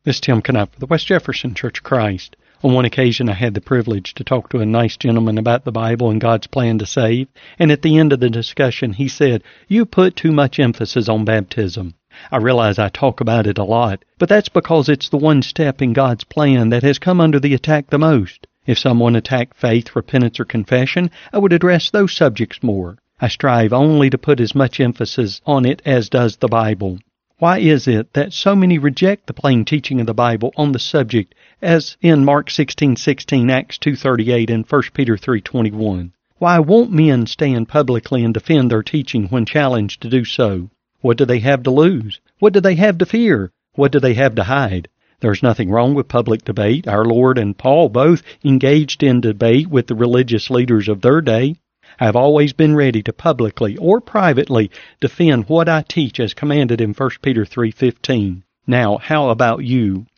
This is Tim Knupp of the West Jefferson Church of Christ. On one occasion, I had the privilege to talk to a nice gentleman about the Bible and God's plan to save, and at the end of the discussion, he said, "You put too much emphasis on baptism." I realize I talk about it a lot, but that's because it's the one step in God's plan that has come under the attack the most. If someone attacked faith, repentance, or confession, I would address those subjects more. I strive only to put as much emphasis on it as does the Bible. Why is it that so many reject the plain teaching of the Bible on the subject, as in Mark 16:16, Acts 2:38, and 1 Peter 3:21? Why won't men stand publicly and defend their teaching when challenged to do so? What do they have to lose? What do they have to fear? What do they have to hide? There's nothing wrong with public debate. Our Lord and Paul both engaged in debate with the religious leaders of their day. I've always been ready to publicly or privately defend what I teach as commanded in 1 Peter 3:15. Now, how about you?